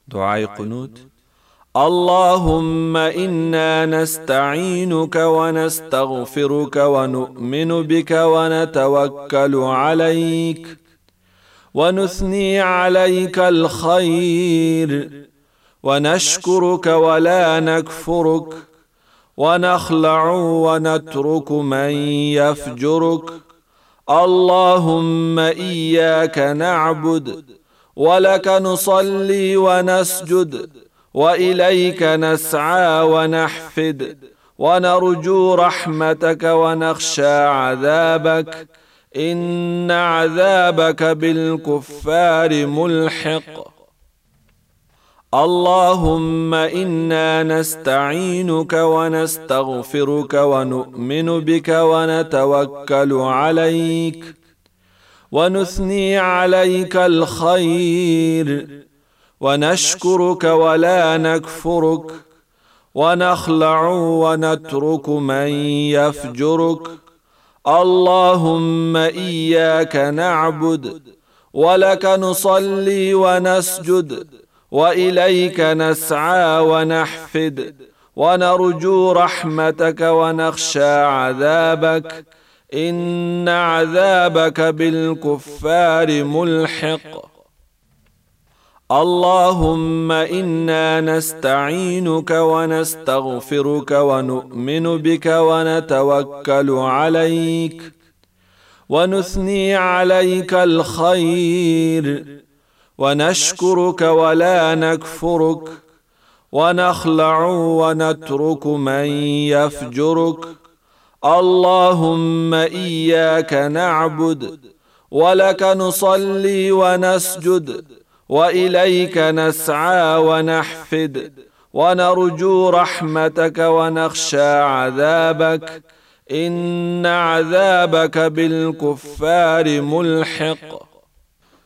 دعاء قنوت. اللهم إنا نستعينك ونستغفرك ونؤمن بك ونتوكل عليك ونثني عليك الخير ونشكرك ولا نكفرك ونخلع ونترك من يفجرك. اللهم إياك نعبد ولك نصلي ونسجد وإليك نسعى ونحفد ونرجو رحمتك ونخشى عذابك إن عذابك بالكفار ملحق. اللهم إنا نستعينك ونستغفرك ونؤمن بك ونتوكل عليك ونثني عليك الخير ونشكرك ولا نكفرك ونخلع ونترك من يفجرك. اللهم إياك نعبد ولك نصلي ونسجد وإليك نسعى ونحفد ونرجو رحمتك ونخشى عذابك إن عذابك بالكفار ملحق. اللهم إنا نستعينك ونستغفرك ونؤمن بك ونتوكل عليك ونثني عليك الخير ونشكرك ولا نكفرك ونخلع ونترك من يفجرك. اللهم إياك نعبد ولك نصلي ونسجد وإليك نسعى ونحفد ونرجو رحمتك ونخشى عذابك إن عذابك بالكفار ملحق.